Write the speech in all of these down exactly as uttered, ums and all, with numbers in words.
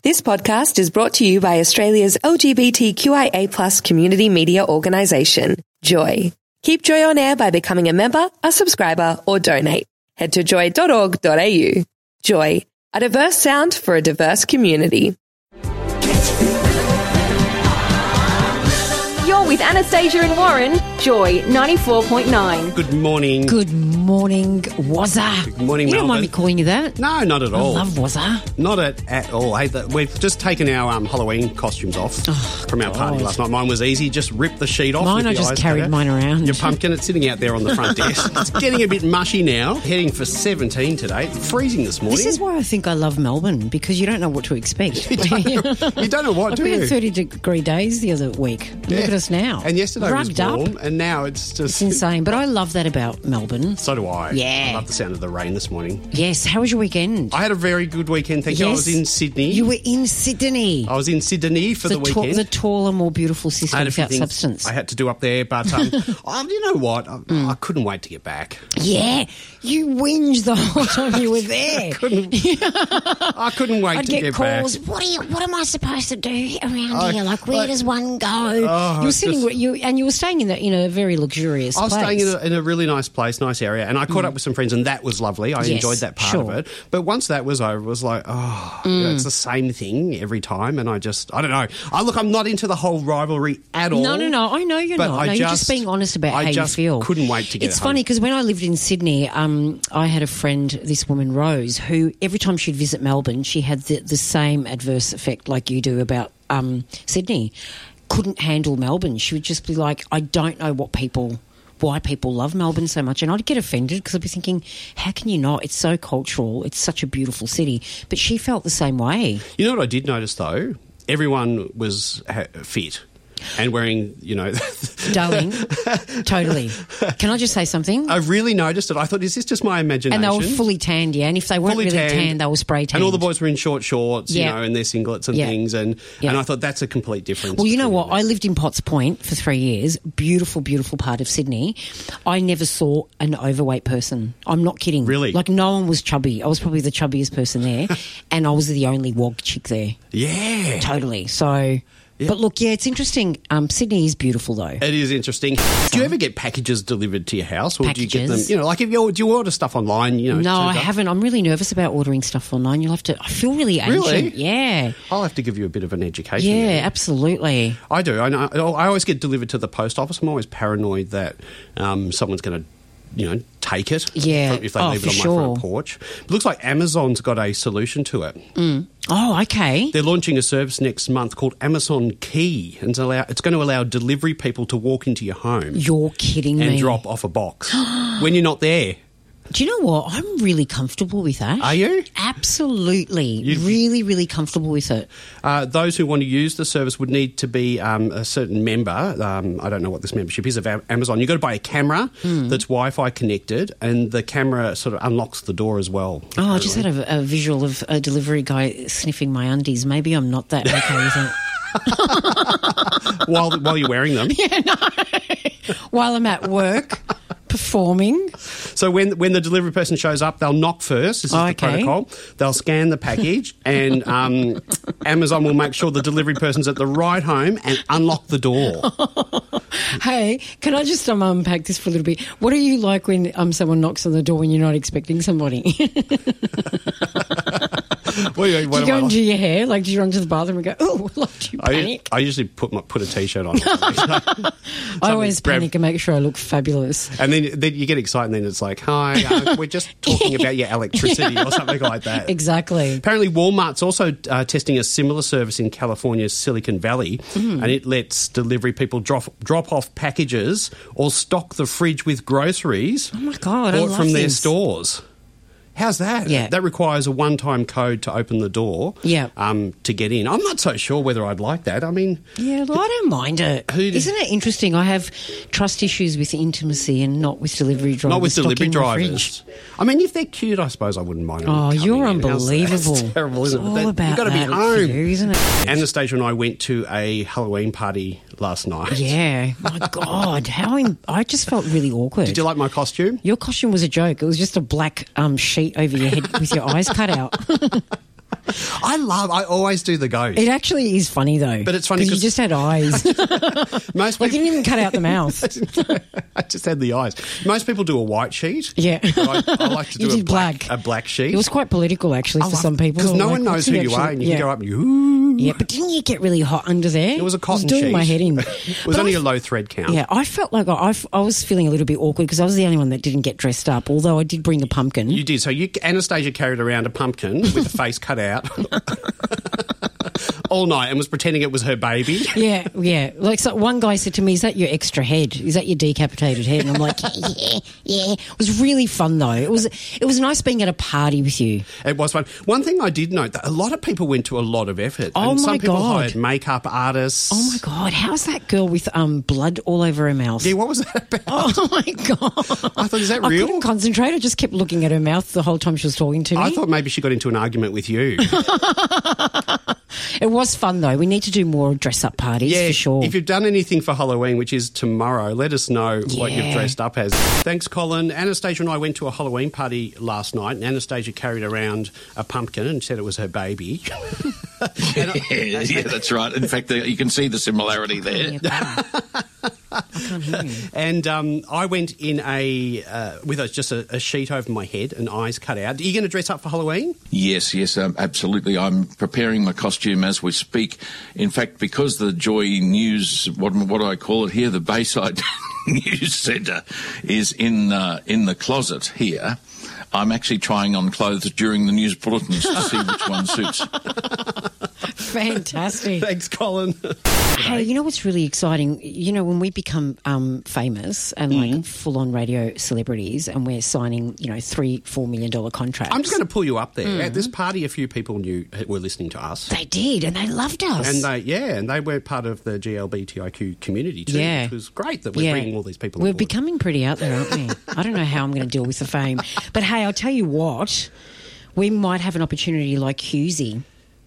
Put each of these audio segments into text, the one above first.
This podcast is brought to you by Australia's L G B T Q I A plus community media organisation, Joy. Keep Joy on air by becoming a member, a subscriber, or donate. Head to joy dot org dot a u. Joy, a diverse sound for a diverse community. You're with Anastasia and Warren, Joy ninety-four point nine. Good morning. Good morning, Wazza. Good morning, You don't mind Melbourne. me calling you that? No, not at all. I love Wazza. Not at, at all. Hey, the, we've just taken our um, Halloween costumes off from our party God. last night. Mine was easy. Just ripped the sheet off. Mine, with I the just eyes carried cut out. mine around. Your pumpkin, it's sitting out there on the front desk. It's getting a bit mushy now. Heading for seventeen today. Freezing this morning. This is why I think I love Melbourne, because you don't know what to expect. you, don't know, you don't know what to We do. had thirty degree days the other week. Yeah. Look at us now. And yesterday Rugged was warm, up. and now it's just... It's insane, but I love that about Melbourne. So do I. Yeah. I love the sound of the rain this morning. Yes, how was your weekend? I had a very good weekend, thank you. I Yes. was in Sydney. You were in Sydney. I was in Sydney for the, the, ta- weekend. the taller, more beautiful sister I had a few without things substance. I had to do up there, but um, um, you know what? I, I couldn't wait to get back. Yeah, you whinged the whole time you were there. couldn't, I couldn't wait I'd to get, get, calls. back. What are you? What am I supposed to do around I- here? Like, where like- does one go? Oh, you were it's sitting, just- you and you were staying in, the, in a very luxurious I was place. staying in a, in a really nice place, nice area, and I caught up with some friends, and that was lovely. I Yes, enjoyed that part sure. of it. But once that was over, it was like, oh, you know, it's the same thing every time, and I just, I don't know. I look, I'm not into the whole rivalry at all. No, no, no. I know you're But not. I no, you're just just- being honest about I how just you feel. couldn't wait to get It's home. funny because when I lived in Sydney, um, I had a friend, this woman Rose, who every time she'd visit Melbourne, she had the, the same adverse effect like you do about um, Sydney. Couldn't handle Melbourne. She would just be like, I don't know what people. Why people love Melbourne so much. And I'd get offended because I'd be thinking, how can you not? It's so cultural. It's such a beautiful city. But she felt the same way. You know what I did notice, though? Everyone was ha- fit and wearing, you know... Darling, totally. Can I just say something? I really noticed it. I thought, is this just my imagination? And they were fully tanned, yeah. And if they weren't Fully really tanned. tanned, they were spray tanned. And all the boys were in short shorts, Yeah. you know, and their singlets and Yeah. things. And, Yeah. and I thought that's a complete difference. Well, you know between what? them. I lived in Potts Point for three years. Beautiful, beautiful part of Sydney. I never saw an overweight person. I'm not kidding. Really? Like, no one was chubby. I was probably the chubbiest person there. And I was the only wog chick there. Yeah. Totally. So... But look, yeah, it's interesting. Um, Sydney is beautiful, though. It is interesting. Do you ever get packages delivered to your house? Or do you get them, Packages? you know, like if you do you order stuff online, you know? No, I turns up? haven't. I'm really nervous about ordering stuff online. You'll have to... I feel really ancient. Really? Yeah. I'll have to give you a bit of an education. Yeah, there. absolutely. I do. I, know, I always get delivered to the post office. I'm always paranoid that um, someone's going to, you know, take it. Yeah. If they Oh, leave it for on my sure. front porch. It looks like Amazon's got a solution to it. Oh, okay. They're launching a service next month called Amazon Key, and it's, allow, it's going to allow delivery people to walk into your home You're kidding and me. drop off a box when you're not there. Do you know what? I'm really comfortable with that. Are you? Absolutely. You- really, really comfortable with it. Uh, those who want to use the service would need to be um, a certain member. Um, I don't know what this membership is of Am- Amazon. You've got to buy a camera Hmm. that's Wi-Fi connected, and the camera sort of unlocks the door as well. Oh, I just had a, a visual of a delivery guy sniffing my undies. Maybe I'm not that okay with it. while while you're wearing them. Yeah, no. While I'm at work performing. So when when the delivery person shows up, they'll knock first. This is Okay. the protocol. They'll scan the package, and um, Amazon will make sure the delivery person's at the right home and unlock the door. Hey, can I just um, unpack this for a little bit? What are you like when um, someone knocks on the door when you're not expecting somebody? What do you, Do what you am go I and like? do your hair? Like, do you run to the bathroom and go, oh, like, do you I, panic? I usually put my, put a t-shirt on, I always grab- panic and make sure I look fabulous. and then then you get excited, and then it's like, "Hi, uh, we're just talking about your electricity or something like that." Exactly. Apparently, Walmart's also uh, testing a similar service in California's Silicon Valley, Mm. and it lets delivery people drop drop off packages or stock the fridge with groceries Oh, my God, I bought love from their this. stores. How's that? Yeah. That requires a one-time code to open the door Yeah. um, to get in. I'm not so sure whether I'd like that. I mean... Yeah, well, I don't mind it. Who did- Isn't it interesting? I have trust issues with intimacy and not with delivery drivers. Not with delivery stocking my drivers. I mean, if they're cute, I suppose I wouldn't mind them Oh, coming you're in. How's that? unbelievable. It's terrible, isn't It's it? all That- about You've got to be that for home. you, isn't it? Anastasia and I went to a Halloween party last night. Yeah, my God, how im- I just felt really awkward. Did you like my costume? Your costume was a joke. It was just a black um, sheet over your head with your eyes cut out. I love, I always do the ghost. It actually is funny though. But it's funny because you 'cause- just had eyes. Most Like you people, didn't even cut out the mouth. I just had the eyes. Most people do a white sheet. Yeah. But I, I like to do You a did black, black. a black sheet. It was quite political actually for some people. Because no Like, one knows what's who he you are, actually- and you yeah. can go up and you, ooh. Yeah, but didn't you get really hot under there? It was a cotton It was doing sheet. my head in. It was But only I a low thread count. Yeah, I felt like I, I was feeling a little bit awkward because I was the only one that didn't get dressed up, although I did bring a pumpkin. You did. So you, Anastasia carried around a pumpkin with a face cut out all night and was pretending it was her baby. Yeah, yeah. Like so one guy said to me, "Is that your extra head? Is that your decapitated head?" And I'm like, "Yeah, yeah." It was really fun though. It was it was nice being at a party with you. It was fun. One thing I did note that a lot of people went to a lot of effort. Oh, and my some people God. hired makeup artists. Oh my god, how's that girl with um blood all over her mouth? Yeah, what was that about? Oh my god! I thought, is that I real? couldn't concentrate. I just kept looking at her mouth the whole time she was talking to me. I thought maybe she got into an argument with you. It was fun though. We need to do more dress up parties Yeah, for sure. if you've done anything for Halloween, which is tomorrow, let us know what you've Yeah. dressed up as. Thanks, Colin. Anastasia and I went to a Halloween party last night, and Anastasia carried around a pumpkin and said it was her baby. yeah, yeah, that's right. In fact, the, you can see the similarity there. I can't hear you. And um, I went in a uh, with a, just a, a sheet over my head and eyes cut out. Are you going to dress up for Halloween? Yes, yes, um, absolutely. I'm preparing my costume as we speak. In fact, because the Joy News, what, what do I call it here, the Bayside News Centre is in uh, in the closet here, I'm actually trying on clothes during the news bulletins to see which one suits. Fantastic. Thanks, Colin. Hey, you know what's really exciting? You know, when we become um, famous and Mm-hmm. like full-on radio celebrities, and we're signing, you know, three, four million dollar contracts. I'm just going to pull you up there. At this party, a few people knew were listening to us. They did, and they loved us. And they, yeah, and they were part of the G L B T I Q community too, Yeah. which was great that we're Yeah. bringing all these people We're on board. becoming pretty out there, aren't we? I don't know how I'm going to deal with the fame. But hey, I'll tell you what, we might have an opportunity like Husey.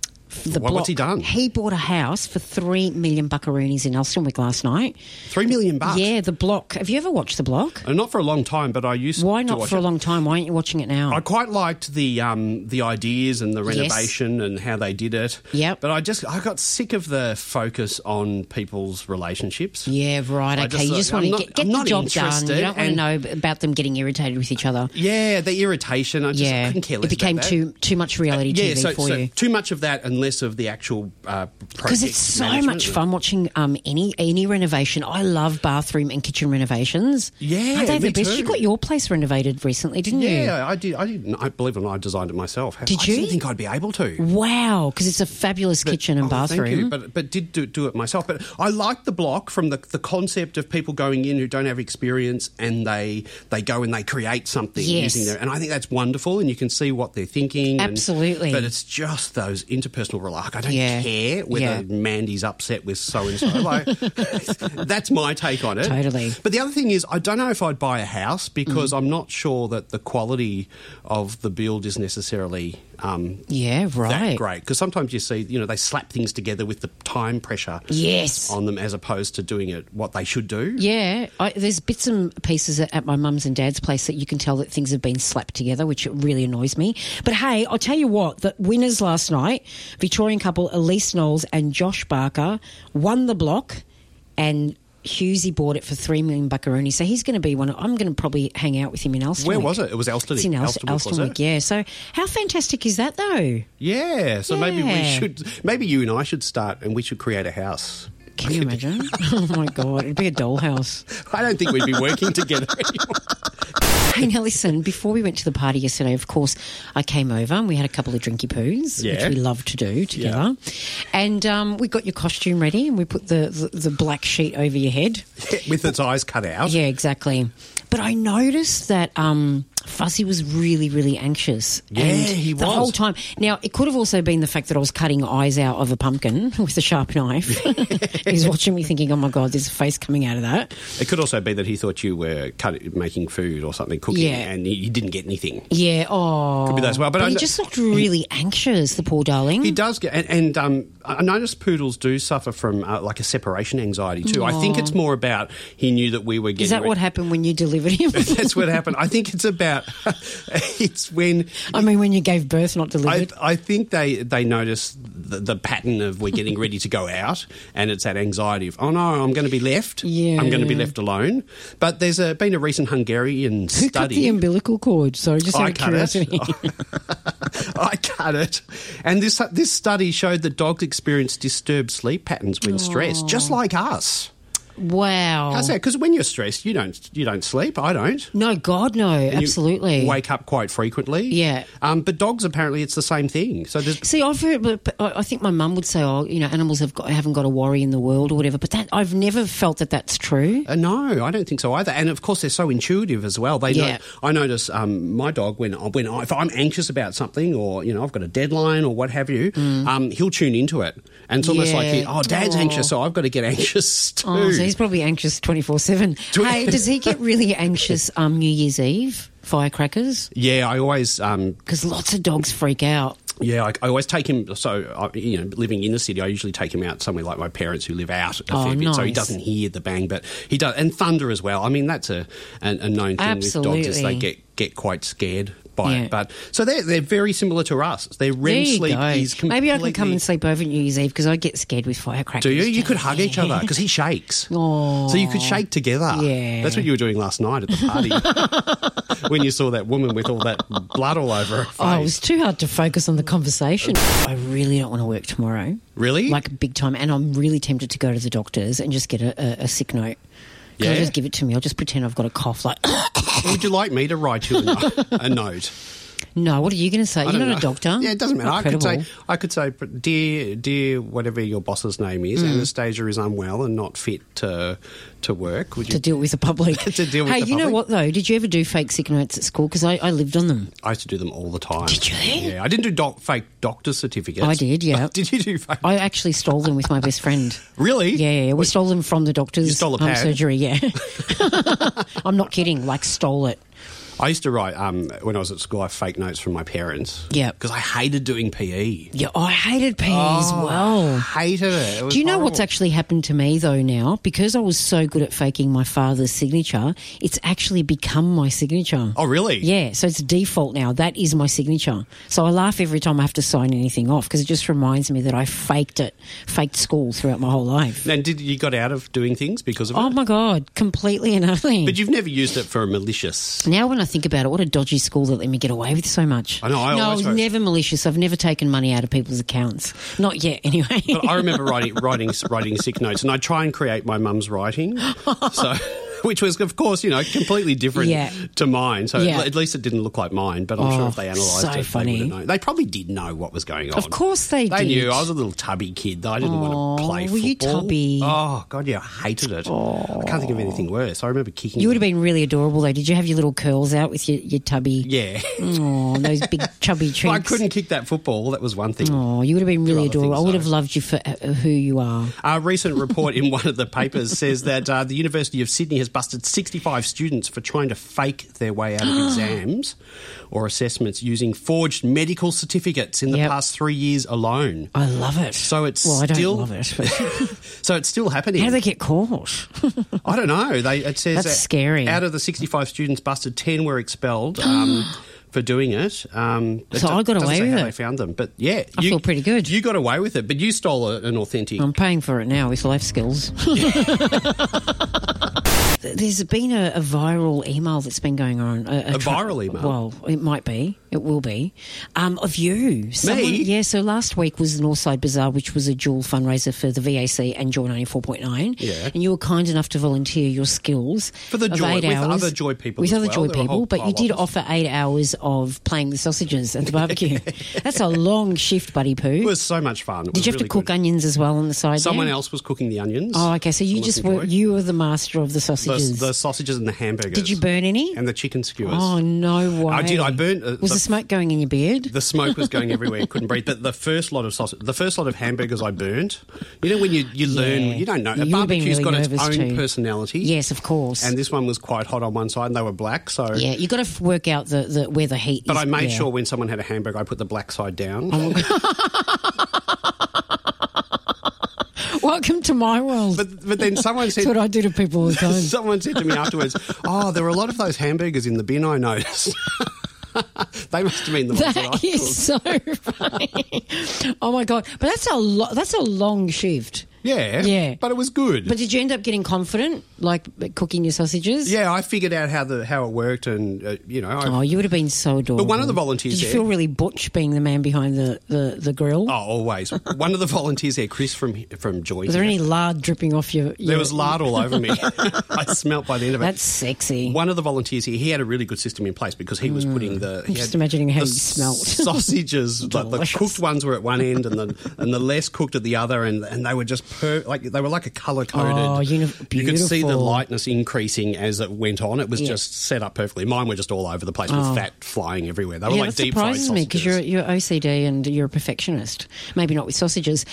The What- what's he block. done? He bought a house for three million buckaroonies in Elsternwick last night. Three million bucks. Yeah, The Block. Have you ever watched The Block? Uh, not for a long time, but I used Why to not watch for a it. long time? Why aren't you watching it now? I quite liked the um, the ideas and the Yes. renovation and how they did it. Yep. But I just I got sick of the focus on people's relationships. Yeah, right. I Okay, just you thought, just want I'm to not- get, get I'm the not job done. You interested, don't want to and- know b- about them getting irritated with each other. Yeah, the irritation. I just yeah, couldn't care less it became about that. too too much reality yeah, T V so, for so you. too much of that and less of the actual uh, Because it's so management. much fun watching um, any any renovation. I love bathroom and kitchen renovations. Yeah, Aren't they the me best? too. You got your place renovated recently, didn't you? Yeah, I did. I did. I believe it or not, I designed it myself. Did I you? didn't think I'd be able to. Wow, because it's a fabulous kitchen and Oh, bathroom. Thank you, but but did do, do it myself. But I like the block from the the concept of people going in who don't have experience and they they go and they create something Yes. using their. And I think that's wonderful, and you can see what they're thinking. and- Absolutely. but it's just those interpersonal relax. I don't Yeah. care whether Yeah. Mandy's upset with so and so. Like that's my take on it. Totally. But the other thing is, I don't know if I'd buy a house because I'm not sure that the quality of the build is necessarily. Um, Yeah, that right. great because sometimes you see, you know, they slap things together with the time pressure Yes. on them as opposed to doing it what they should do. Yeah, I, there's bits and pieces at, at my mum's and dad's place that you can tell that things have been slapped together, which really annoys me. But hey, I'll tell you what, the winners last night, Victorian couple Elise Knowles and Josh Barker, won the block, and Husey bought it for three million buckaroonies. So he's going to be one. Of, I'm going to probably hang out with him in Elsternwick. Where was it? It was Elsternwick. It's in Elst- Elsternwick, was Elsternwick, it? yeah. So how fantastic is that, though? Yeah. So maybe we Yeah. should, maybe you and I should start and we should create a house. Can you imagine? Oh my God, it'd be a dollhouse. I don't think we'd be working together anymore. Hey, now listen, before we went to the party yesterday, of course, I came over and we had a couple of drinky poos, Yeah. which we love to do together. And um, we got your costume ready and we put the, the, the black sheet over your head. With its eyes cut out. Yeah, exactly. But I noticed that um, Fuzzy was really, really anxious. Yeah, and he the was. whole time. Now, it could have also been the fact that I was cutting eyes out of a pumpkin with a sharp knife. He was watching me thinking, oh my God, there's a face coming out of that. It could also be that he thought you were cut, making food or something, cooking, Yeah. and he, he didn't get anything. Yeah, oh. Could be that as well, but I he kn- just looked really anxious, the poor darling. He does get, and, and um, I noticed poodles do suffer from uh, like a separation anxiety too. I think it's more about he knew that we were getting. Is that re- what happened when you delivered him? That's what happened. I think it's about out. It's when I mean, when you gave birth, not I, delivered. I think they they notice the, the pattern of we're getting ready to go out, and it's that anxiety of, oh no, I'm going to be left. Yeah. I'm going to be left alone. But there's a, been a recent Hungarian Who study. cut the umbilical cord? Sorry, just out I of cut it. curiosity. I cut it. And this this study showed that dogs experience disturbed sleep patterns when stressed, just like us. Wow. How's that? Because when you're stressed, you don't you don't sleep. I don't. No, God, no, You absolutely. wake up quite frequently. Yeah. Um, but dogs, apparently, it's the same thing. So there's See, I've heard, but but I I think my mum would say, "Oh, you know, animals have got, haven't got a worry in the world or whatever." But that I've never felt that that's true. Uh, no, I don't think so either. And of course, they're so intuitive as well. They Yeah. know, I notice um, my dog when when I, if I'm anxious about something, or you know I've got a deadline or what have you, um, he'll tune into it, and it's almost like, Mm. Yeah. he, oh, Dad's Oh. anxious, so I've got to get anxious too. Oh, so he's probably anxious twenty-four seven. Do- Hey, does he get really anxious um, New Year's Eve, firecrackers? yeah, I always um, Because lots of dogs freak out. Yeah, I, I always take him. So, I, you know, living in the city, I usually take him out somewhere like my parents who live out a Oh, fair bit, so he nice. doesn't hear the bang, but he does, and thunder as well. I mean, that's a a, a known thing with dogs is they Absolutely. get get quite scared by Yeah. it. But so they're they're very similar to us. Their REM There you sleep go. is completely. Maybe I can come and sleep over New Year's Eve because I get scared with firecrackers. Do you? You too. could hug each other because he shakes. Oh. So you could shake together. Yeah. That's what you were doing last night at the party when you saw that woman with all that blood all over her face. Oh, it was too hard to focus on the conversation. I really don't want to work tomorrow. Really? Like big time. And I'm really tempted to go to the doctors and just get a, a, a sick note. Can Yeah? I just give it to me? I'll just pretend I've got a cough. Like, Would you like me to write you a, no- a note? no, what are you going to say? I You're don't not know. a doctor. Yeah, it doesn't matter. Not I could say, credible. I could say, dear, dear, whatever your boss's name is, Mm. Anastasia is unwell and not fit to to work. Would you? To deal with the public. To deal with hey, the you know public. what, though? Did you ever do fake sick notes at school? Because I, I lived on them. I used to do them all the time. Did you? Yeah, I didn't do doc, fake doctor certificates. I did, yeah. Did you do fake? I actually stole them with my best friend. Really? Yeah, yeah, yeah. We stole them from the doctor's You stole a um, pad? surgery, yeah. I'm not kidding, like stole it. I used to write um, when I was at school. I fake notes from my parents. Yeah. because I hated doing P E. Yeah, I hated P E as well. Hated it. It was Do you know what's horrible. actually happened to me, though, now? Because I was so good at faking my father's signature, it's actually become my signature. Oh, really? Yeah, so it's default now. That is my signature. So I laugh every time I have to sign anything off because it just reminds me that I faked it, faked school throughout my whole life. And did you got out of doing things because of Oh, it? my God, completely and utterly. But you've never used it for a malicious. Now when I think about it, what a dodgy school that let me get away with so much. I know, I No, I always was hope- never malicious. I've never taken money out of people's accounts. Not yet, anyway. But I remember writing writing writing sick notes, and I try and create my mum's writing, so which was, of course, you know, completely different Yeah. to mine. So Yeah. at least it didn't look like mine. But I'm Oh, sure if they analysed so it, funny. they would have known. They probably did know what was going on. Of course they They did. knew. I was a little tubby kid. I didn't want Oh, to play were football. you tubby? Oh God, yeah, I hated it. I can't think of anything worse. I remember kicking. You would have them. been really adorable, though. Did you have your little curls out with your, your tubby? Yeah. Oh, those big chubby cheeks. I couldn't kick that football. That was one thing. Oh, you would have been really other adorable. I things, would though. have loved you for uh, who you are. A recent report in one of the papers says that uh, the University of Sydney has busted sixty-five students for trying to fake their way out of exams or assessments using forged medical certificates in the Yep. past three years alone. I love it. So it's well, I don't still love it. But so it's still happening. how do they get caught? I don't know. They it says That's that scary. Out of the sixty-five students busted, ten were expelled. Um, For doing it, um, it So do- I got doesn't away say with how it. They found them, but yeah, I feel pretty good. You got away with it, but you stole a, an authentic. I'm paying for it now with life skills. There's been a, a viral email that's been going on. A, A viral email? Well, it might be. It will be. Um, of you. Someone, Yeah, so last week was the Northside Bazaar, which was a dual fundraiser for the V A C and Joy ninety-four point nine. Yeah. And you were kind enough to volunteer your skills. For the of Joy- eight with hours, other Joy people With as other well. Joy There were a people, whole but you pile did of us. offer eight hours of playing the sausages at the barbecue. That's a long shift, buddy poo. It was so much fun. It Did was you have really to cook good. onions as well on the side Someone there? else was cooking the onions. Oh, okay. So you Melissa just were Joy. you were the master of the the, sausages. the sausages and the hamburgers. Did you burn any? And the chicken skewers. Oh no way! I did. I burnt. Uh, Was the, smoke going in your beard? The smoke was going everywhere. Couldn't breathe. But the first lot of sausage, the first lot of hamburgers I burnt. You know when you, you learn, Yeah. you don't know. You A would've been barbecue's really got its nervous own too. personality. Yes, of course. And this one was quite hot on one side, and they were black. So yeah, you got to f- work out the, the where the heat. But is. I made yeah. sure when someone had a hamburger, I put the black side down. Well, Welcome to my world. But but then someone said... That's what I do to people all the time. Someone said to me afterwards, oh, there were a lot of those hamburgers in the bin, I noticed. They must have been the ones that, That I is so funny. Oh, my God. But that's a, lo- that's a long shift. Yeah, Yeah. but it was good. But did you end up getting confident, like cooking your sausages? yeah, I figured out how the how it worked, and uh, you know. I, Oh, you would have been so adorable. But one of the volunteers Did you there- feel really butch being the man behind the, the, the grill? Oh, always. One of the volunteers there, Chris from from Joy. Was there here, any lard dripping off your... your There was lard all over me. I smelt by the end of it. That's sexy. One of the volunteers here, he had a really good system in place because he was putting the. He Mm. Just had imagining how the you smelt. sausages. Like the Delicious. cooked ones were at one end, and the and the less cooked at the other, and and they were just per, like they were like a colour coded. Oh, uni- you could see the beautiful. lightness increasing as it went on. It was Yeah. just set up perfectly. Mine were just all over the place with Oh. fat flying everywhere. They were Yeah, like that deep fried surprises sausages. me because you're, you're O C D and you're a perfectionist. Maybe not with sausages.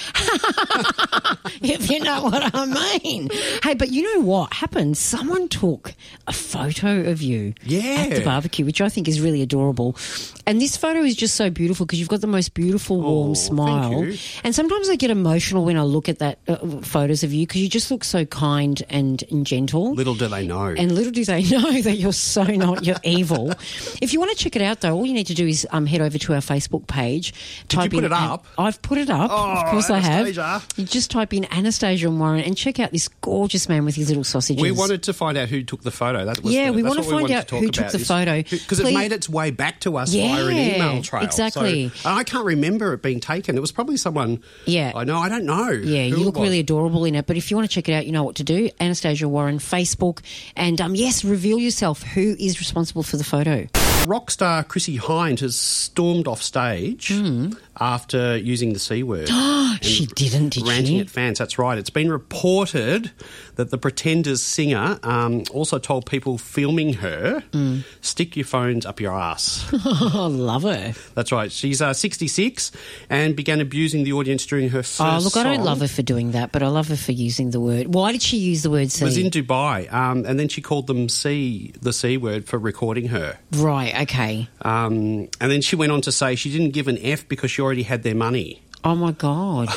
If you know what I mean. Hey, but you know what happened? Someone took a photo of you Yeah. at the barbecue, which I think is really adorable. And this photo is just so beautiful because you've got the most beautiful, warm Oh, smile. thank you. And sometimes I get emotional when I look at that uh, photos of you because you just look so kind and, and gentle. Little do they know. And little do they know that you're so not, you're evil. If you want to check it out, though, all you need to do is um, head over to our Facebook page. Did you put in it up? An- I've put it up. Oh, of course I Anastasia. have. You just type in Anastasia Warren and check out this gorgeous man with his little sausages. We wanted to find out who took the photo. That was Yeah, the, we that's want to what we find wanted out to talk who took about the is- photo. because it Please- made its way back to us Yeah, via an email trail. exactly. So, and I can't remember it being taken. It was probably someone. Yeah. I know. I don't know. Yeah, who you it look was. really adorable in it. But if you want to check it out, you know what to do. Anastasia Warren, Facebook. And, um, yes, reveal yourself. Who is responsible for the photo? Rock star Chrissy Hind has stormed off stage after using the C word. and She didn't, did ranting she? at fans. That's right. It's been reported that the Pretenders singer um, also told people filming her, stick your phones up your ass. I love her. That's right. She's uh, sixty-six and began abusing the audience during her first Oh, look, I don't song. love her for doing that, but I love her for using the word. Why did she use the word C? It was in Dubai, um, and then she called them C, the C word, for recording her. Right, okay. Um, and then she went on to say she didn't give an F because she already had their money. Oh, my God.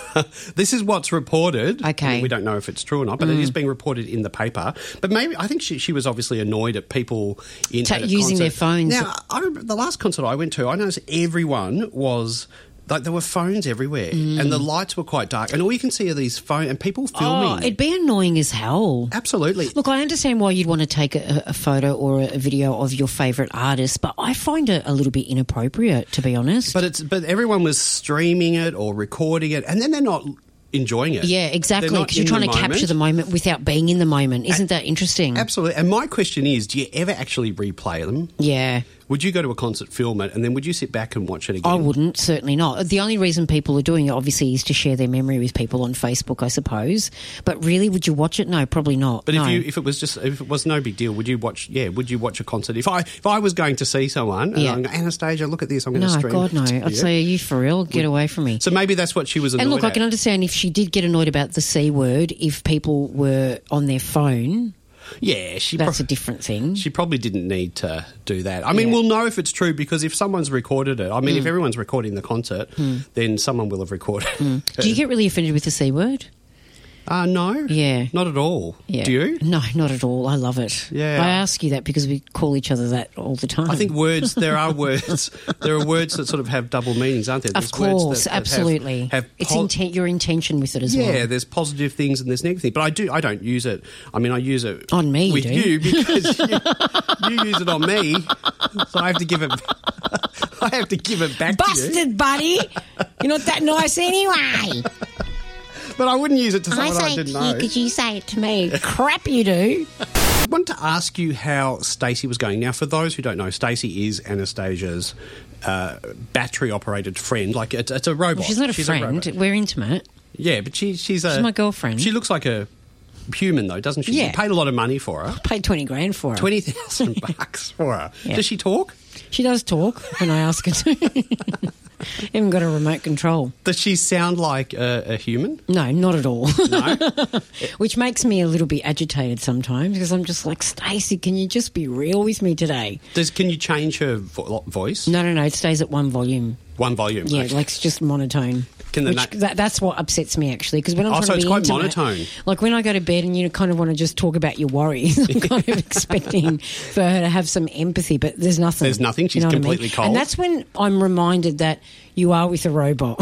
This is what's reported. Okay. I mean, we don't know if it's true or not, but it is being reported in the paper. But maybe I think she, she was obviously annoyed at people in Ta- at a using their concert. phones. Now, I remember the last concert I went to, I noticed everyone was. Like there were phones everywhere, and the lights were quite dark, and all you can see are these phones and people filming. Oh, it'd be annoying as hell. Absolutely. Look, I understand why you'd want to take a, a photo or a video of your favourite artist, but I find it a little bit inappropriate, to be honest. But it's but everyone was streaming it or recording it, and then they're not enjoying it. yeah, exactly, They're not because you're in trying the to capture moment. the moment without being in the moment. Isn't that interesting? Absolutely. And my question is, do you ever actually replay them? Yeah. Would you go to a concert, film it, and then would you sit back and watch it again? I wouldn't, certainly not. The only reason people are doing it, obviously, is to share their memory with people on Facebook, I suppose. But really, would you watch it? No, probably not. But no. if you if it was just if it was no big deal, would you watch? Yeah, would you watch a concert? If I if I was going to see someone, and Yeah. I'm going, Anastasia, look at this, I'm going no, to stream. God, no. it to I'd you." say, are you for real? Get away from me. So maybe that's what she was annoyed And look, I at. can understand if she did get annoyed about the C word, if people were on their phone, Yeah, she that's pro- a different thing. she probably didn't need to do that. I mean, Yeah. we'll know if it's true because if someone's recorded it, I mean, Hmm. if everyone's recording the concert, then someone will have recorded. Do you get really offended with the C word? Uh, no. Yeah. Not at all. Yeah. Do you? No, not at all. I love it. Yeah. I ask you that because we call each other that all the time. I think words, there are words, there are words that sort of have double meanings, aren't there? Of There's words course, that- that have- absolutely. Have, it's po- intent, your intention with it as well. Yeah, there's positive things and there's negative things. But I do, I don't use it. I mean, I use it On me, you with do. you because you, you use it on me, so I have to give it. I have to give it back to you. Busted, buddy. You're not that nice anyway. But I wouldn't use it to I someone I, say it didn't to you know. because you say it to me. Crap, you do. I wanted to ask you how Stacey was going. Now, for those who don't know, Stacey is Anastasia's uh, battery-operated friend. Like it's, it's a robot. She's not a She's friend. robot. We're intimate. Yeah, but she, she's a. She's my girlfriend. She looks like a human, though, doesn't she? Yeah. You paid a lot of money for her. Paid twenty grand for her. Twenty thousand bucks for her. Yeah. Does she talk? She does talk when I ask her to. Even got a remote control. Does she sound like a, a human? No, not at all. No. Which makes me a little bit agitated sometimes because I'm just like, Stacey, can you just be real with me today? Does can you change her vo- voice? No, no, no. It stays at one volume. One volume. Yeah, okay. like it's just monotone. Can the Which, na- that, that's what upsets me, actually, because when I'm Oh, trying so to it's be quite into monotone. it, like when I go to bed and you kind of want to just talk about your worries, I'm kind of expecting for her to have some empathy, but there's nothing. There's nothing. She's You know what I mean? completely cold. And that's when I'm reminded that you are with a robot.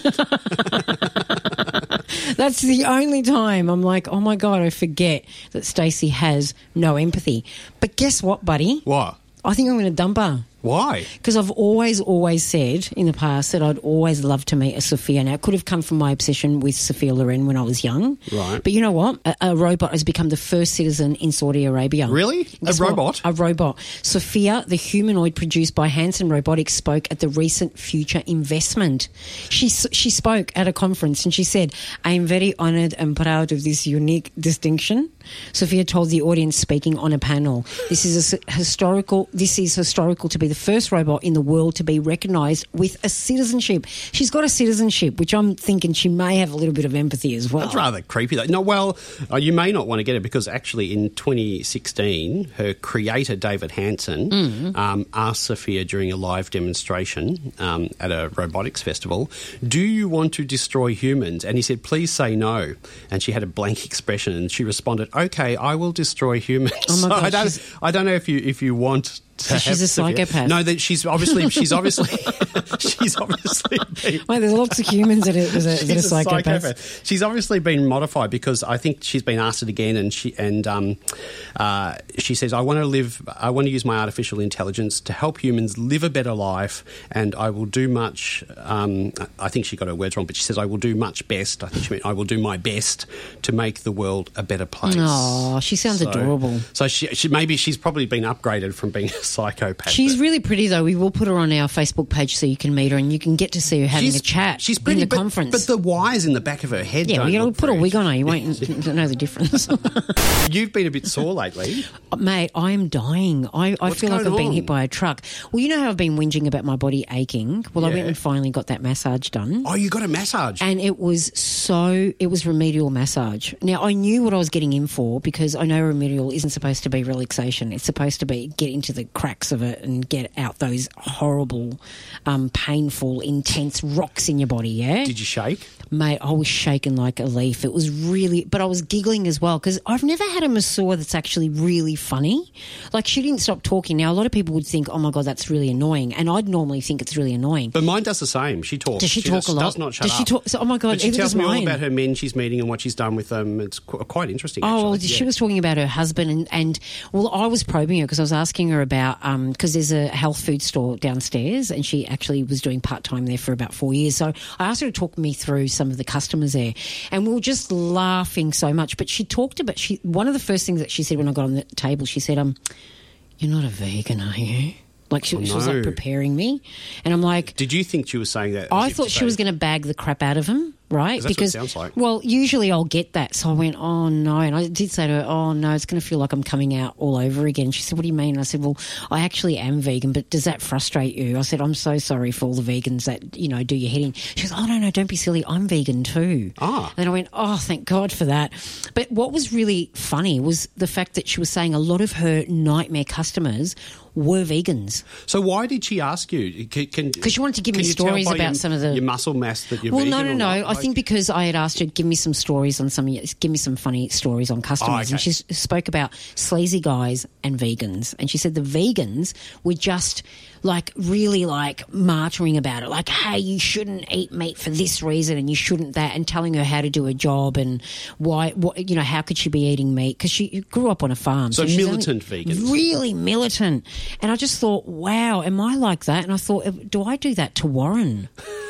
That's the only time I'm like, oh my God, I forget that Stacey has no empathy. But guess what, buddy? What? I think I'm going to dump her. Why? Because I've always, always said in the past that I'd always love to meet a Sophia. Now, it could have come from my obsession with Sophia Loren when I was young. Right. But you know what? A, a robot has become the first citizen in Saudi Arabia. Really? Guess a what? robot? A robot. Sophia, the humanoid produced by Hanson Robotics, spoke at the recent Future Investment. She, she spoke at a conference and she said, I am very honoured and proud of this unique distinction. Sophia told the audience speaking on a panel, this is a historical, this is historical to be the first robot in the world to be recognised with a citizenship. She's got a citizenship, which I'm thinking she may have a little bit of empathy as well. That's rather creepy, though. No, well, uh, you may not want to get it because actually in twenty sixteen, her creator, David Hanson, mm. um, asked Sophia during a live demonstration um, at a robotics festival, do you want to destroy humans? And he said, please say no. And she had a blank expression and she responded, okay, I will destroy humans. Oh my So God, I don't, she's- I don't know if you if you want to So have she's a Sophia. psychopath. No, that she's obviously she's obviously she's obviously been, Wait, there's lots of humans that are, that are, that are She's a psychopaths. psychopath. She's obviously been modified because I think she's been asked it again, and she and um, uh, she says, "I want to live. I want to use my artificial intelligence to help humans live a better life, and I will do much." Um, I think she got her words wrong, but she says, "I will do much best." I think she meant, "I will do my best to make the world a better place." Oh, she sounds So- adorable. So she, she maybe she's probably been upgraded from being a psychopath. She's but- really pretty, though. We will put her on our Facebook page so you can meet her and you can get to see her having She's- a chat She's pretty, in the but, conference. but the wires in the back of her head. yeah, don't well, you got to look put a very- wig on her. You won't n- know the difference. You've been a bit sore lately. Mate, I am dying. I, I What's feel like going I've been on? hit by a truck. Well, you know how I've been whinging about my body aching? Well, I Yeah. went and finally got that massage done. Oh, you got a massage. And it was so, it was remedial massage. Now, I knew what I was getting in for because I know remedial isn't supposed to be relaxation. It's supposed to be get into the cracks of it and get out those horrible, um, painful, intense rocks in your body, yeah? Did you shake? Mate, I was shaking like a leaf. It was really, but I was giggling as well because I've never had a masseur that's actually really funny. Like, she didn't stop talking. Now, a lot of people would think, oh my God, that's really annoying. And I'd normally think it's really annoying. But mine does the same. She talks. Does she talk does, a lot? Does not shut Does she up. talk- so- oh my God, But she either tells does me all mine. about her men she's meeting and what she's done with them. It's qu- quite interesting. Oh, well, actually. she Yeah. was talking about her husband, and, and well, I was probing her because I was asking her about because there's a health food store downstairs, and she actually was doing part time there for about four years. So I asked her to talk me through some of the customers there, and we were just laughing so much. But she talked about she one of the first things that she said when I got on the table, she said, "Um, you're not a vegan, are you?" Like she, Oh, she was like no. preparing me, and I'm like, Did you think she was saying that? as I if thought to she say- was going to bag the crap out of him, right? 'Cause that's what it sounds like. Well, usually I'll get that. So I went, oh, no. And I did say to her, oh, no, it's going to feel like I'm coming out all over again. She said, what do you mean? And I said, well, I actually am vegan, but does that frustrate you? I said, I'm so sorry for all the vegans that, you know, do your heading. She goes, oh, no, no, don't be silly. I'm vegan too. Ah. And then I went, oh, thank God for that. But what was really funny was the fact that she was saying a lot of her nightmare customers were vegans. So why did she ask you? Because she wanted to give me stories about some of the- your muscle mass that you're Well, vegan no, no, or no. not? I Like- think because I had asked her, give me some stories on some, give me some funny stories on customers. Oh, okay. And she s- spoke about sleazy guys and vegans. And she said the vegans were just like really like martyring about it. Like, hey, you shouldn't eat meat for this reason and you shouldn't that, and telling her how to do a job and why, what, you know, how could she be eating meat? Because she grew up on a farm. So she's militant only- vegans. Really militant. And I just thought, wow, am I like that? And I thought, do I do that to Warren?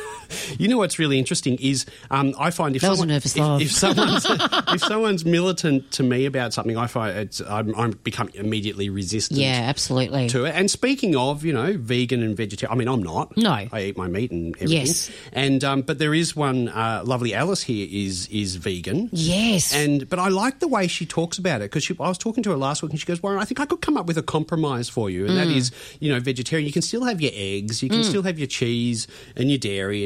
You know what's really interesting is um, I find if That was a someone, nervous if, laugh. if someone's if someone's militant to me about something, I find it's I'm, I'm become immediately resistant. Yeah, absolutely. To it. And speaking of, you know, vegan and vegetarian, I mean, I'm not. No. I eat my meat and everything. Yes. And um, but there is one. Uh, lovely Alice here is is vegan. Yes. And but I like the way she talks about it because I was talking to her last week and she goes, Warren, I think I could come up with a compromise for you, and Mm. that is, you know, vegetarian. You can still have your eggs, you can still have your cheese and your dairy and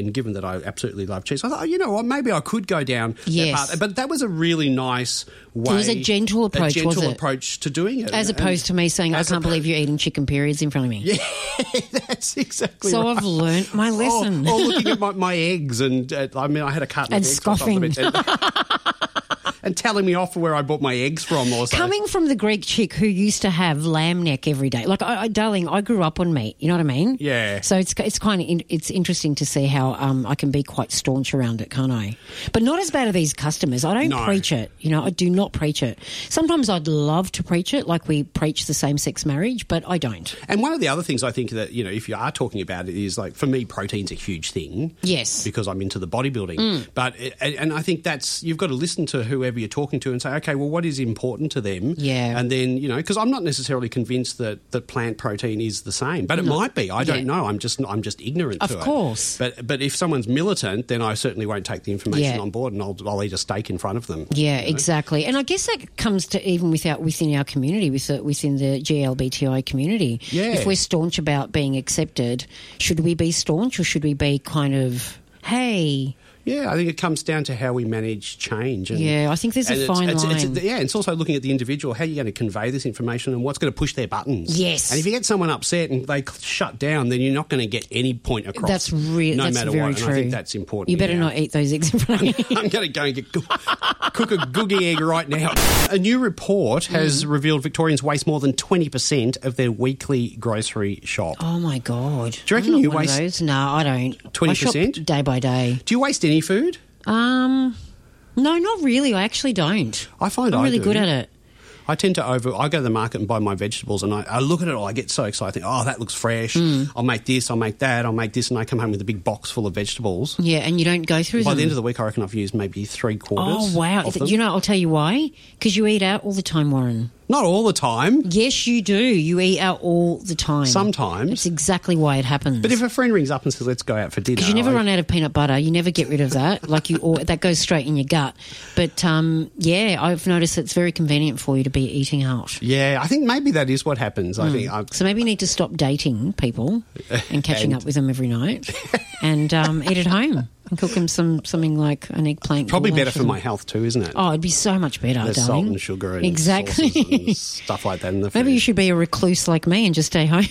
and given that I absolutely love cheese, I thought, oh, you know what, maybe I could go down Yes. that path. But that was a really nice way. It was a gentle approach, a gentle was it? approach to doing it. As And- opposed to me saying, I as can't a- believe you're eating chicken periods in front of me. Yeah, that's exactly So right. I've learnt my lesson. Or, or looking at my, my eggs, and uh, I mean, I had a carton And of eggs or something, scoffing. and, and telling me off for where I bought my eggs from, or something. Coming from the Greek chick who used to have lamb neck every day, like I, I, darling, I grew up on meat. You know what I mean? Yeah. So it's it's kind of in, it's interesting to see how um, I can be quite staunch around it, can't I? But not as bad as these customers. I don't No. preach it. You know, I do not preach it. Sometimes I'd love to preach it, like we preach the same-sex marriage, but I don't. And one of the other things I think that, you know, if you are talking about it, is like, for me, protein's a huge thing. Yes. Because I'm into the bodybuilding. Mm. But, and, and I think that's, you've got to listen to whoever you're talking to and say, okay, well, what is important to them? Yeah. And then, you know, because I'm not necessarily convinced that, that plant protein is the same, but it might be. I don't Yeah. know. I'm just, I'm just ignorant Of to it. course. But, but if someone's militant, then I certainly won't take the information Yeah. on board, and I'll, I'll eat a steak in front of them. Yeah, exactly. And I guess that comes to even without within our community, with the, within the G L B T I community. Yeah. If we're staunch about being accepted, should we be staunch or should we be kind of, hey? Yeah, I think it comes down to how we manage change. And, Yeah, I think there's a and it's- fine it's, it's, line. yeah, it's also looking at the individual. How are you going to convey this information, and what's going to push their buttons? Yes. And if you get someone upset and they shut down, then you're not going to get any point across. That's real. No that's matter very what. true. And I think that's important. You better now. not eat those eggs in front of me. I'm going to go and get cook a googie egg right now. A new report has Mm. revealed Victorians waste more than twenty percent of their weekly grocery shop. Oh my god! Do you reckon I'm not you one of waste those? No, I don't. twenty I shop percent? day by day. Do you waste any food? Um, no, not really. I actually don't. I find I'm I really do. good at it. I tend to over. I go to the market and buy my vegetables, and I, I look at it all. I get so excited. I think, oh, that looks fresh. Mm. I'll make this. I'll make that. I'll make this, and I come home with a big box full of vegetables. Yeah, and you don't go through By them. the end of the week, I reckon I've used maybe three quarters. Oh wow! of them. You know, I'll tell you why. Because you eat out all the time, Warren. Not all the time, Yes, you do. You eat out all the time. sometimes. That's exactly why it happens. But if a friend rings up and says, "Let's go out for dinner," Because you never I- run out of peanut butter, you never get rid of that. Like you, or, that goes straight in your gut. But um, yeah, I've noticed it's very convenient for you to be eating out. Yeah, I think maybe that is what happens. I think I, So maybe you need to stop dating people and catching And- up with them every night, and um, eat at home and cook them some something like an eggplant. probably goulash better for or- my health too, isn't it? Oh, it'd be so much better, There's darling. salt and sugar and exactly. sauces and stuff like that in the food. Maybe you should be a recluse like me and just stay home,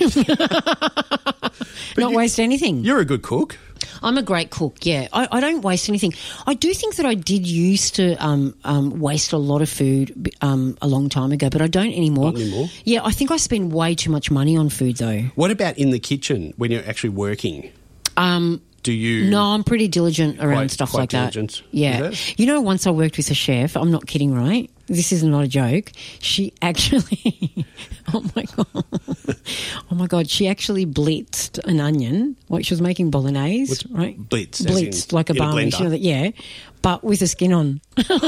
not you- waste anything. You're a good cook. I'm a great cook, yeah. I, I don't waste anything. I do think that I did used to um, um, waste a lot of food um, a long time ago, but I don't anymore. Not anymore? Yeah, I think I spend way too much money on food, though. What about in the kitchen when you're actually working? Um, Do you? no, I'm pretty diligent around Quite- stuff quite like diligent, that. Yeah. is it? You know, once I worked with a chef, I'm not kidding, right? This is not a joke. She actually, oh my God. Oh my God. She actually blitzed an onion. Like she was making bolognese, What's right? blitz, as in Blitzed, like a in a barmy. blender? You know that, yeah. But with a skin on.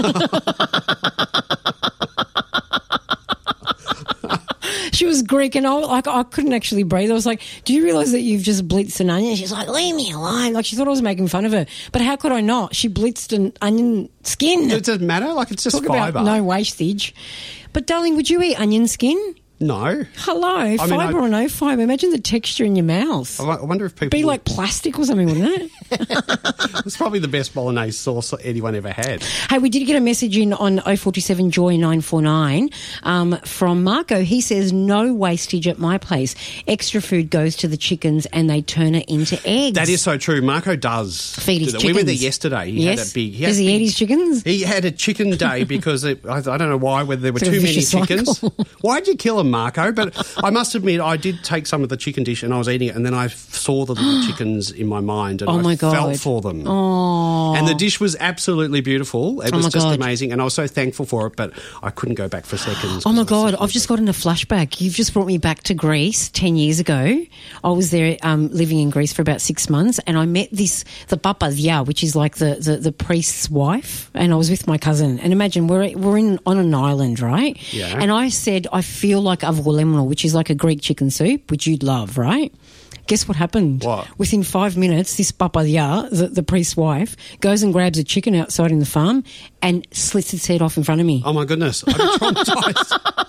She was Greek, and I like I couldn't actually breathe. I was like, "Do you realise that you've just blitzed an onion?" She's like, "Leave me alone!" Like she thought I was making fun of her, but how could I not? She blitzed an onion skin. It doesn't matter. Like, it's just Talk fibre. about no wastage. But darling, would you eat onion skin? No. Hello, mean, fibre I- or no fibre? Imagine the texture in your mouth. I wo- I wonder if people. Be would- like plastic or something, wouldn't it? It's probably the best bolognese sauce anyone ever had. Hey, we did get a message in on oh four seven Joy nine four nine um, from Marco. He says, no wastage at my place. Extra food goes to the chickens and they turn it into eggs. That is so true. Marco does Feed his do that. We went there chickens. yesterday. He Yes. had a big. Does he had eat big- his chickens? He had a chicken day because it, I, I don't know why, whether there were It's like a too many vicious chickens. cycle. Why'd you kill them, Marco? But I must admit, I did take some of the chicken dish and I was eating it, and then I saw the little chickens in my mind, and Oh, I my felt God. for them. Oh. And the dish was absolutely beautiful. It Oh, was my just God. amazing, and I was so thankful for it. But I couldn't go back for seconds. Oh my 'cause I was God, so I've just gotten a flashback. You've just brought me back to Greece ten years ago. I was there um, living in Greece for about six months and I met this, the papazia, which is like the, the, the priest's wife, and I was with my cousin. And imagine, we're, we're in on an island, right? Yeah. And I said, I feel like avgolemno, which is like a Greek chicken soup, which you'd love, right? Guess what happened? What? Within five minutes, this papazia, the, the priest's wife, goes and grabs a chicken outside in the farm and slits its head off in front of me. Oh my goodness, I'm traumatized.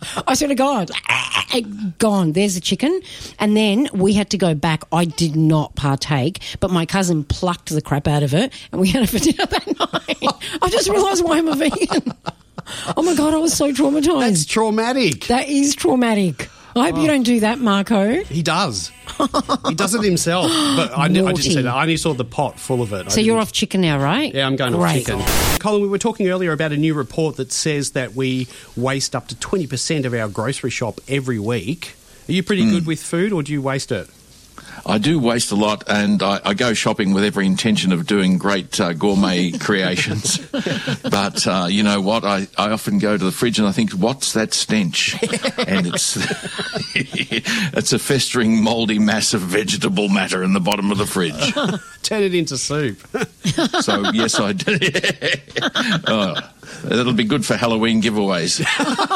I swear to God, gone. There's the chicken. And then we had to go back. I did not partake, but my cousin plucked the crap out of it and we had it for dinner that night. I just realised why I'm a vegan. Oh, my God, I was so traumatised. That's traumatic. That is traumatic. I hope oh. you don't do that, Marco. He does. He does it himself. But I, I didn't say that. I only saw the pot full of it. So you're off chicken now, right? Yeah, I'm going Great. off chicken. Colin, we were talking earlier about a new report that says that we waste up to twenty percent of our grocery shop every week. Are you pretty mm. good with food, or do you waste it? I do waste a lot, and I, I go shopping with every intention of doing great uh, gourmet creations. But uh, you know what? I, I often go to the fridge and I think, what's that stench? And it's it's a festering, mouldy mass of vegetable matter in the bottom of the fridge. Turn it into soup. So, yes, I do. Oh, that'll be good for Halloween giveaways.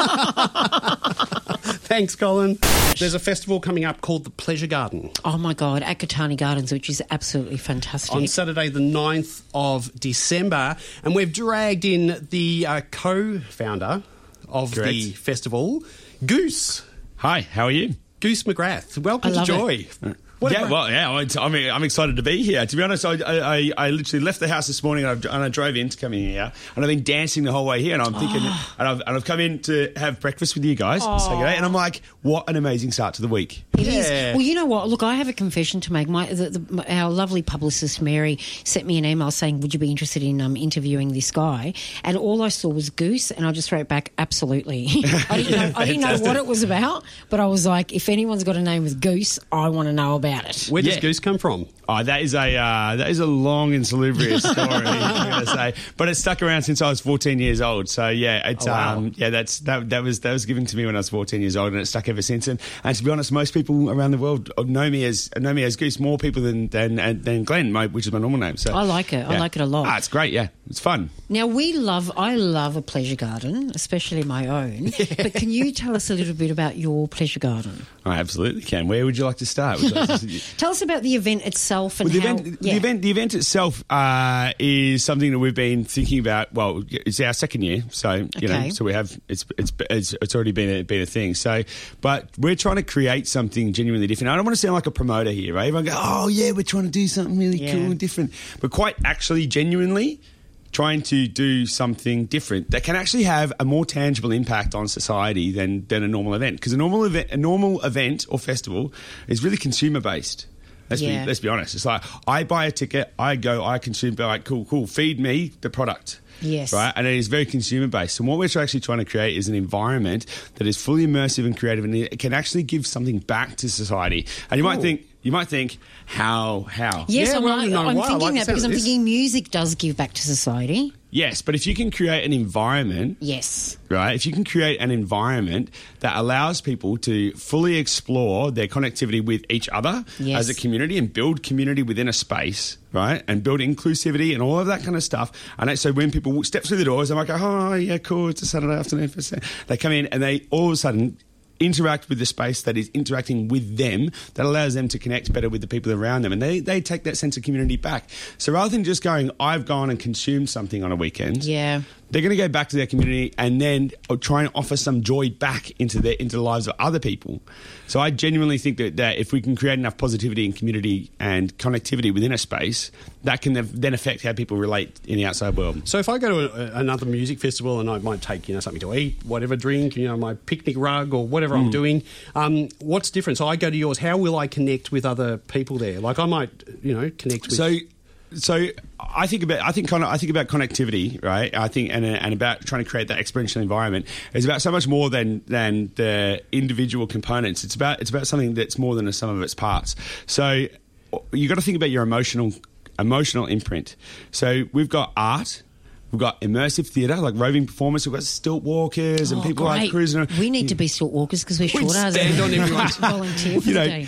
Thanks, Colin. There's a festival coming up called the Pleasure Garden. Oh, my God, at Catani Gardens, which is absolutely fantastic. On Saturday the ninth of December. And we've dragged in the uh, co-founder of Correct. the festival, Goose. Hi, how are you? Goose McGrath. Welcome I to love Joy. It. What yeah, about- well, yeah, I, I mean, I'm excited to be here. To be honest, I, I, I literally left the house this morning and, I've, and I drove in to come in here, and I've been dancing the whole way here. And I'm thinking, Oh. and, I've, and I've come in to have breakfast with you guys, and say good day, and I'm like, what an amazing start to the week. It is. Yeah. Well, you know what? Look, I have a confession to make. My, the, the, my our lovely publicist Mary sent me an email saying, "Would you be interested in um, interviewing this guy?" And all I saw was Goose, and I just wrote back, "Absolutely." I didn't know, I didn't know what it was about, but I was like, if anyone's got a name with Goose, I want to know about it. Where does Yeah. Goose come from? Oh, that is a uh, that is a long and salubrious story, I'm going to say. But it's stuck around since I was fourteen years old. So yeah, it's Oh, wow. um, yeah, that's that that was that was given to me when I was fourteen years old, and it's stuck ever since. And, and to be honest, most people around the world know me as know me as Goose. More people than than than Glenn, my, which is my normal name. So I like it. I yeah. like it a lot. Ah, it's great. Yeah, it's fun. Now, we love, I love a pleasure garden, especially my own. But can you tell us a little bit about your pleasure garden? I absolutely can. Where would you like to start? Would you like to- Tell us about the event itself and Well, the how... event, yeah. the event, the event itself uh, is something that we've been thinking about. Well, it's our second year, so you Okay. know, so we have it's it's it's, it's already been a, been a thing. So, but we're trying to create something genuinely different. I don't want to sound like a promoter here, right? Everyone go, oh yeah, we're trying to do something really Yeah. cool and different, but quite actually, genuinely trying to do something different that can actually have a more tangible impact on society than than a normal event. Because a normal event, a normal event or festival is really consumer based. Let's Yeah. be let's be honest. It's like I buy a ticket, I go, I consume, like cool, cool, feed me the product. Yes. Right? And it is very consumer based. And what we're actually trying to create is an environment that is fully immersive and creative, and it can actually give something back to society. And you might Cool. think you might think, how how? Yes, Yeah, I'm, well, like, you know I'm what? I thinking like the that sound because of I'm this. thinking music does give back to society. Yes, but if you can create an environment, Yes. right? If you can create an environment that allows people to fully explore their connectivity with each other Yes. as a community and build community within a space, right? And build inclusivity and all of that kind of stuff. And so when people step through the doors, I'm like, oh, yeah, cool, it's a Saturday afternoon. They come in and they all of a sudden interact with the space that is interacting with them, that allows them to connect better with the people around them, and they, they take that sense of community back. So rather than just going, I've gone and consumed something on a weekend, Yeah. they're going to go back to their community and then try and offer some joy back into their into the lives of other people. So I genuinely think that, that if we can create enough positivity and community and connectivity within a space, that can then affect how people relate in the outside world. So if I go to a, another music festival and I might take, you know, something to eat, whatever, drink, you know, my picnic rug or whatever Mm. I'm doing, um, what's different? So I go to yours. How will I connect with other people there? Like I might, you know, connect with... So, so I think about I think kind of I think about connectivity, right? I think and and about trying to create that experiential environment is about so much more than than the individual components. It's about it's about something that's more than the sum of its parts. So you got to think about your emotional emotional imprint. So we've got art. We've got immersive theatre, like roving performance. We've got stilt walkers and Oh, people great. like cruising. We need to be stilt walkers because we're We'd short. stand on everyone's- volunteer for You the know, day.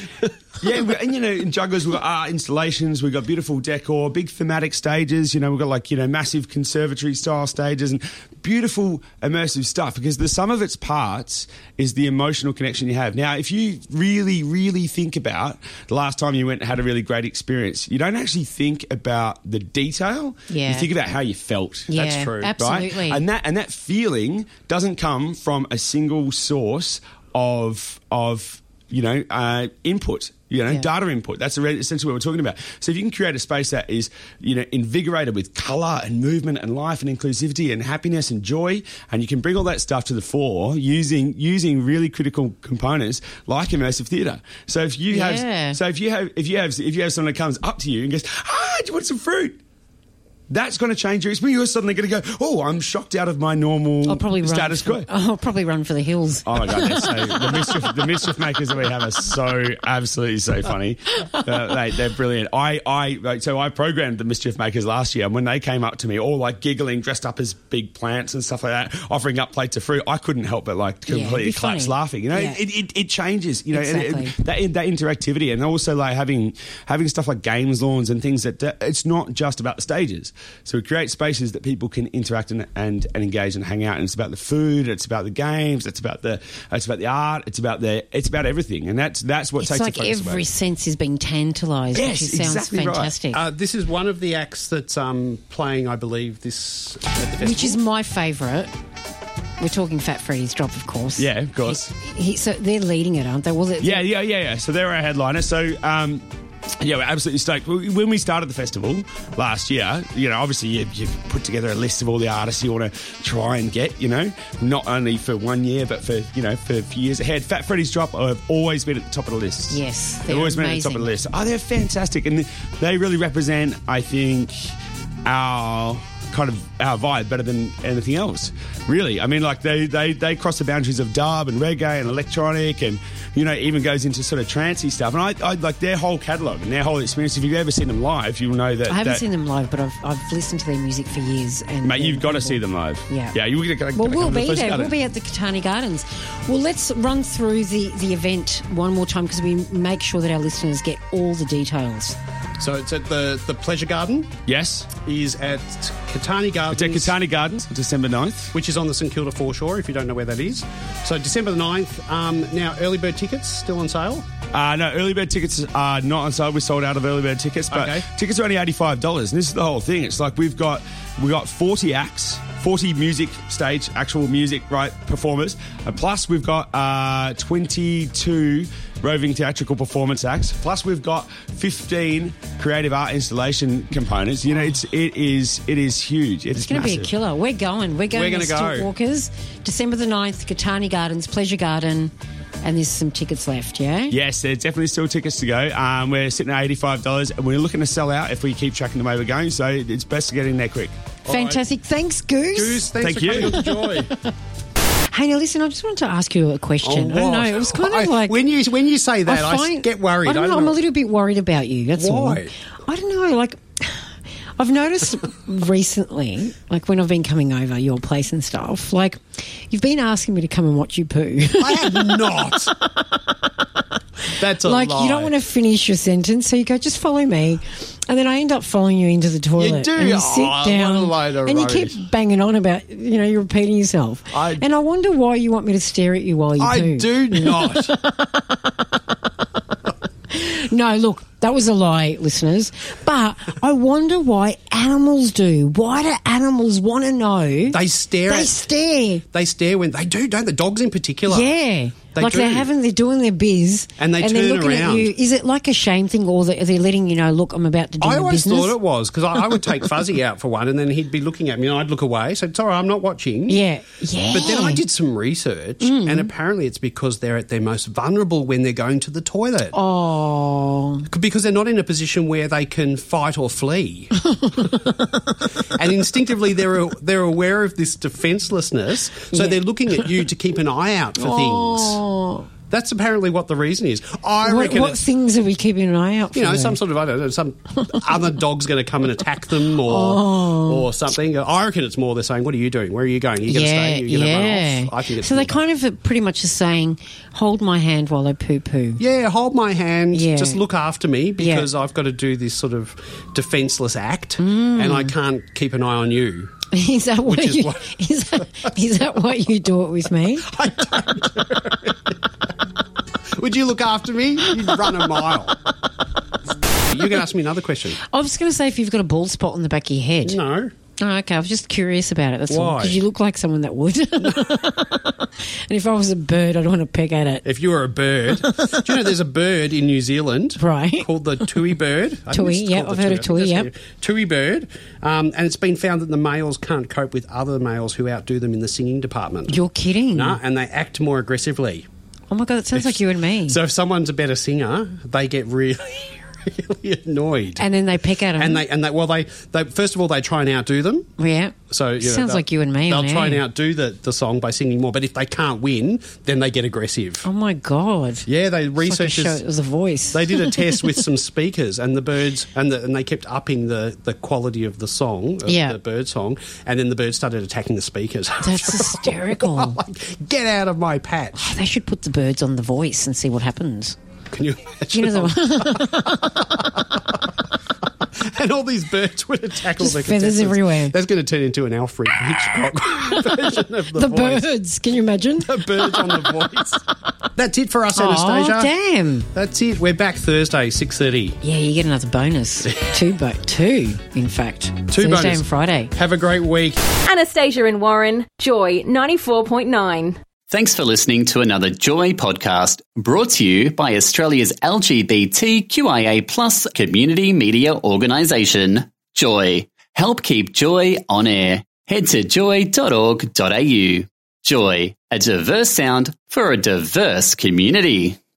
Yeah, we, and you know, in Jugglers we've got art installations, we've got beautiful decor, big thematic stages. You know, we've got like you know massive conservatory style stages and beautiful immersive stuff. Because the sum of its parts is the emotional connection you have. Now, if you really, really think about the last time you went and had a really great experience, you don't actually think about the detail. Yeah. You think about how you felt. Yeah, That's true. absolutely. Right? And that and that feeling doesn't come from a single source of of you know uh, input. You know, Yeah. data input. That's essentially what we're talking about. So if you can create a space that is, you know, invigorated with colour and movement and life and inclusivity and happiness and joy, and you can bring all that stuff to the fore using using really critical components like immersive theatre. So if you Yeah. have, so if you have, if you have, if you have someone that comes up to you and goes, "Ah, do you want some fruit?" That's going to change your experience. You're suddenly going to go, "Oh, I'm shocked out of my normal I'll probably run status for, quo." I'll probably run for the hills. Oh my god! So the mischief, the mischief makers that we have are so absolutely so funny. Uh, they, they're brilliant. I, I, like, so I programmed the mischief makers last year, and when they came up to me, all like giggling, dressed up as big plants and stuff like that, offering up plates of fruit, I couldn't help but like Yeah, completely it'd be collapse funny. laughing. You know, Yeah. it, it, it changes. You know, and it- Exactly. that that interactivity, and also like having having stuff like games lawns and things that that it's not just about the stages. So we create spaces that people can interact and, and and engage and hang out. And it's about the food, it's about the games, it's about the it's about the art, it's about the it's about everything. And that's that's what It's takes like the focus every away. sense is being tantalised, Yes, which sounds exactly right. fantastic. Uh, this is one of the acts that's um, playing, I believe, this at the festival. Which is my favourite. We're talking Fat Freddy's Drop, of course. Yeah, of course. He, he, so they're leading it, aren't they? Well, they're- Yeah, yeah, yeah, yeah. So they're our headliner. So, um, yeah, we're absolutely stoked. When we started the festival last year, you know, obviously you, you've put together a list of all the artists you want to try and get, you know, not only for one year, but for, you know, for a few years ahead. Fat Freddy's Drop have always been at the top of the list. Yes, They've they're always been at the top of the amazing. list. Oh, they're fantastic. And they really represent, I think, our kind of our vibe better than anything else, really. I mean, like they, they, they cross the boundaries of dub and reggae and electronic, and you know, even goes into sort of trancey stuff. And I, I like their whole catalogue and their whole experience. If you've ever seen them live, you'll know that. I haven't that, seen them live, but I've, I've listened to their music for years. And Mate, you've they're got to see incredible. them live. Yeah. yeah. You're gonna, Well, we'll be there. We'll be at the Katani Gardens. Well, let's run through the, the event one more time because we make sure that our listeners get all the details. So it's at the, the Pleasure Garden. Yes, Is at Katani Gardens. it's at Katani Gardens, December ninth. Which is on the St Kilda foreshore, if you don't know where that is. So December the ninth. Um, now, early bird tickets still on sale. Uh, no, early bird tickets are not on sale. We sold out of early bird tickets, but Okay. tickets are only eighty-five dollars. And this is the whole thing. It's like we've got we got forty acts, forty music stage, actual music, right, performers. And plus we've got uh, twenty-two roving theatrical performance acts. Plus we've got fifteen creative art installation components. You know, it's it is it is huge. It It's is going to be a massive. killer. We're going. We're going We're to gonna go. Walkers, December the ninth, Katani Gardens, Pleasure Garden, and there's some tickets left, yeah? Yes, there's definitely still tickets to go. Um, we're sitting at eighty-five dollars, and we're looking to sell out if we keep tracking the way we're going. So it's best to get in there quick. Fantastic. Thanks, Goose. Goose, thanks Thank for you. coming on to Joy. Hey, now listen, I just wanted to ask you a question. I don't know. It was kind of I- like... when you when you say that, I, find- get worried. I don't know. I'm a little bit worried about you. That's all. Why? I don't know. Like, I've noticed recently, like when I've been coming over your place and stuff, like you've been asking me to come and watch you poo. I have not. That's a like lie. you don't want to finish your sentence, so you go, just follow me, and then I end up following you into the toilet. do? And you Oh, sit what a down, load of and you rubbish. keep banging on about, you know, you're repeating yourself. I- and I wonder why you want me to stare at you while you I poo. do not. No, look, that was a lie, listeners. But I wonder why animals do. Why do animals want to know? They stare They at. stare. They stare when they do, don't the dogs in particular? Yeah. They like do. they're having, they're doing their biz. And they they're turn looking around. At you. Is it like a shame thing, or that they're letting you know, look, I'm about to do I the always business? thought it was because I, I would take Fuzzy out for one, and then he'd be looking at me, and I'd look away. So it's all right, I'm not watching. Yeah. Yeah. But then I did some research, Mm. and apparently it's because they're at their most vulnerable when they're going to the toilet. Oh. Because they're not in a position where they can fight or flee. And instinctively they're they're aware of this defencelessness, so Yeah. they're looking at you to keep an eye out for things. Oh. That's apparently what the reason is. I What, reckon what it's, things are we keeping an eye out for? you know, some sort of, I don't know, some other dog's going to come and attack them or Oh. or something. I reckon it's more they're saying, what are you doing? Where are you going? Are you going to yeah, stay? Are you going to yeah. run off? I think it's so they more kind of are pretty much are saying, hold my hand while I poo-poo. Yeah, hold my hand. Yeah. Just look after me because Yeah. I've got to do this sort of defenceless act, Mm. and I can't keep an eye on you. Is that what Which is you, what- is that, is that why you do it with me? Would you look after me? You'd run a mile. You're going to ask me another question. I was going to say if you've got a bald spot on the back of your head. No. Oh, okay, I was just curious about it. That's all. Why? Because you look like someone that would. And if I was a bird, I'd want to peck at it. If you were a bird, do you know there's a bird in New Zealand Right. called the tui bird? I think Tui, it's yeah, called I've the heard of I think tui, that's yep. what it- Tui bird, um, and it's been found that the males can't cope with other males who outdo them in the singing department. You're kidding. No, and they act more aggressively. Oh, my God, that sounds like you and me. So if someone's a better singer, they get really, really annoyed. and then they peck at them. And they, and they, well, they, they, first of all, they try and outdo them. Yeah. So you know, Sounds they'll- like you and me They'll on try air. and outdo the, the song by singing more, but if they can't win, then they get aggressive. Oh, my God. Yeah, they It's like a researchers. show. It was a voice. They did a test with some speakers, and the birds, and, the, and they kept upping the, the quality of the song, of Yeah. the bird song, and then the birds started attacking the speakers. That's hysterical. Like, get out of my patch! They should put the birds on The Voice and see what happens. Can you imagine? You know, the, And all these birds would attack all Just the feathers contestants. everywhere. That's going to turn into an Alfred Hitchcock version of the, the voice. birds. Can you imagine? The birds on the voice. That's it for us, Oh, Anastasia. damn. That's it. We're back Thursday, six thirty. Yeah, you get another bonus. two, bo- two, in fact. Two Thursday bonus. and Friday. Have a great week. Anastasia and Warren, Joy ninety-four point nine. Thanks for listening to another Joy podcast brought to you by Australia's L G B T Q I A plus community media organisation, Joy. Help keep Joy on air. Head to joy dot org dot a u. Joy, a diverse sound for a diverse community.